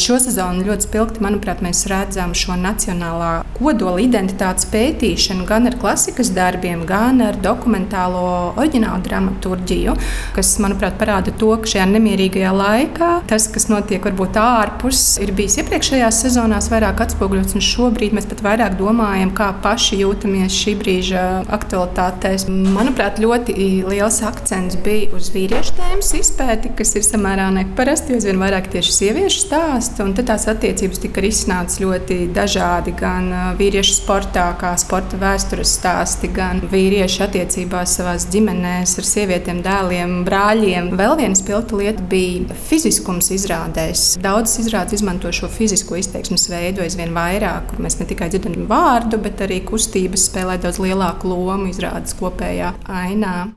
Šo sezonu ļoti spilgti, manuprāt, mēs redzam šo nacionālā kodola identitātes pētīšanu gan ar klasikas darbiem, gan ar dokumentālo oriģinālu dramaturģiju, kas, manuprāt, parāda to, ka šajā nemierīgajā laikā tas, kas notiek varbūt ārpus, ir bijis iepriekšējās sezonās vairāk atspoguļots, un šobrīd mēs pat vairāk domājam, kā paši jūtamies šī brīža aktualitātēs. Manuprāt, ļoti liels akcents bija uz vīriešu tēmas izpēti, kas ir samērā neparasti, jo aizvien vairāk tieši sieviešu stāstu, un tad tās attiecības tika risināts ļoti dažādi, gan vīriešu sportā, kā sporta vēstures stāsti, gan vīriešu attiecībās savās ģimenēs ar sievietēm, dēliem, brāļiem. Vēl viena spilgta lieta bija fiziskums izrādēs. Daudzas izrādes izmanto šo fizisko izteiksmes veidu aizvien vairāk, kur mēs ne tikai dzirdam vārdu, bet arī kustības spēlē daudz lielāku lomu izrādes kopējā ainā.